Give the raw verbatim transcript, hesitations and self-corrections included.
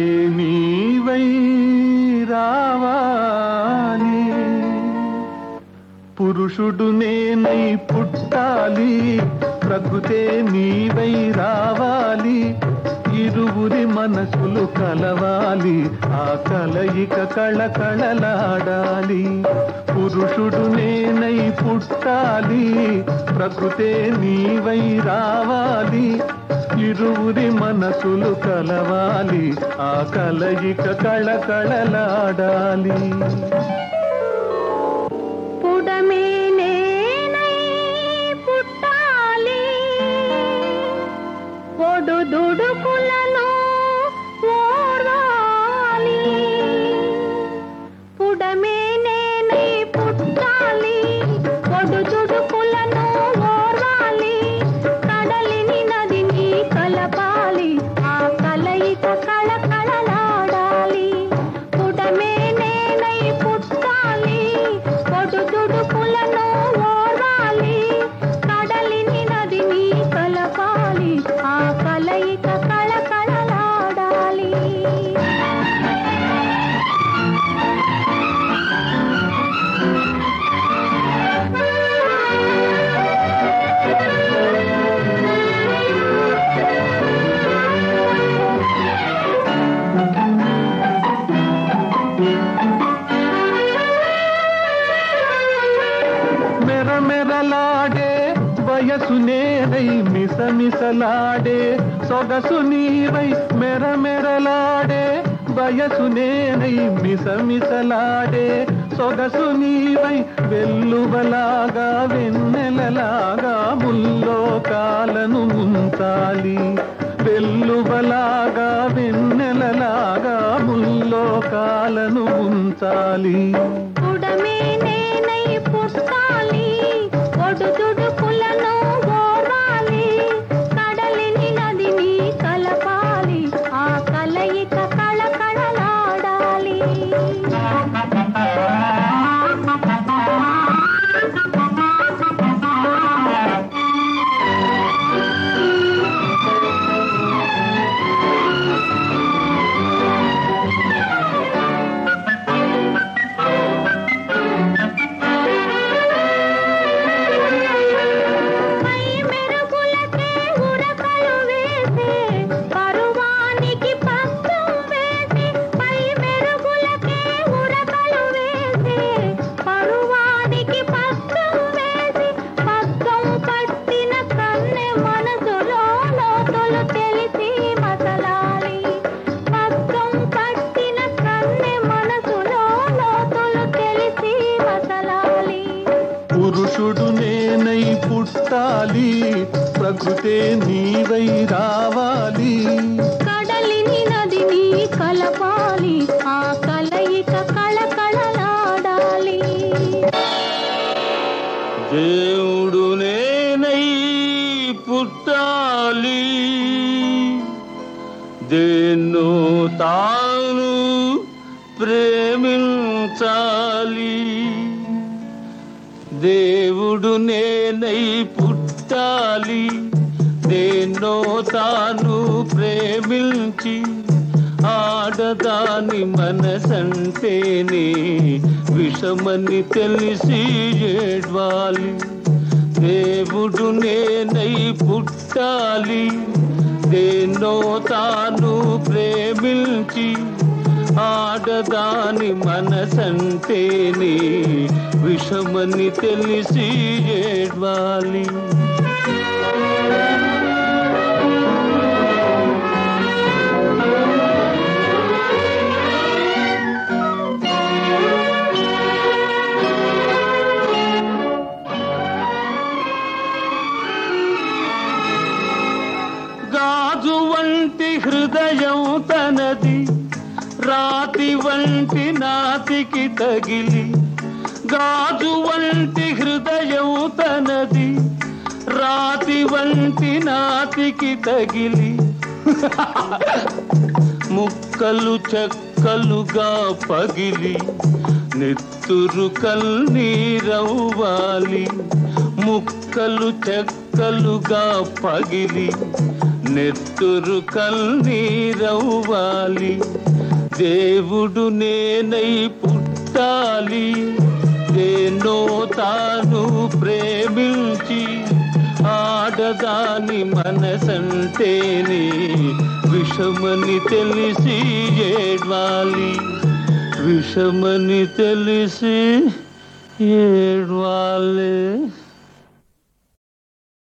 నీవై రావాలి, పురుషుడు నేనై పుట్టాలి, ప్రకృతే నీవై రావాలి, ఇరువురి మనసులు కలవాలి, ఆ కలయిక కళకళలాడాలి. పురుషుడు నేనై పుట్టాలి, ప్రకృతే నీవై రావాలి, ఇరువురి మనసులు కలవాలి, ఆ కలయిక కళకళలాడాలి. పుడమే నేనై పుట్టాలి, ఒడుదుడుకులను ఓర్వాలి. పుడమే నేనై పుట్టాలి, ఒడుదుడుకులను ఓర్వాలి, కడలిని నదిని కలపాలి, ఆ కలయిక కళకళలాడాలి. పుడమే నేనై పుట్టాలి, ఒడుదుడుకులను ఓర్వాలి, కడలిని నదిని కలపాలి, ఆ కలయిక కళకళలాడాలి. మెరమెరలాడే వయసు నేనై మిసమిసలాడే సొగసు నీవై, మెరమెరలాడే వయసు నేనై మిసమిసలాడే సొగసు నీవై, వెల్లువలాగా వెన్నెలలాగా ముల్లోకాలను ముంచాలి, వెల్లువలాగా వెన్నెలలాగా ముల్లోకాలను ముంచాలి. పుడమే నేనై పుట్టాలి, ఒడుదుడుకులను ఓర్వాలి, కడలిని నదిని కలపాలి, ఆ కలయిక కళకళలాడాలి. పురుషుడు నేనై పుట్టాలి, ప్రకృతే నీవై రావాలి, కడలిని నదిని కలపాలి, ఆ కలయిక కళకళలాడాలి. దేవుడు నేనై పుట్టాలి, దేన్నో తాను ప్రేమించాలి, దేవుడు నేనై పుట్టాలి, దేన్నో తాను ప్రేమించి, ఆడదాని మనసంటేనే విషమని తెలిసి ఏడ్వాలి. దేవుడు నేనై పుట్టాలి, దేన్నో తాను ప్రేమించి, ఆడదాని మనసంటేనే విషమని తెలిసి ఏడ్వాలి. గాజు వంటి హృదయం తనది, రాతి వంటి నాతికి తగిలి, గాజు వంటి హృదయం తనది, రాతి వంటి నాతికి తగిలి, ముక్కలు చెక్కలుగా పగిలి, నెత్తురు కన్నీరవ్వాలి, ముక్కలు చెక్కలుగా పగిలి, నెత్తురు కన్నీరవ్వాలి. దేవుడు నేనై పుట్టాలి, దేన్నో తాను ప్రేమించి ఆడదాని మనసంటేనే విషమని తెలిసి ఏడ్వాలి, విషమని తెలిసి ఏడ్వాలి.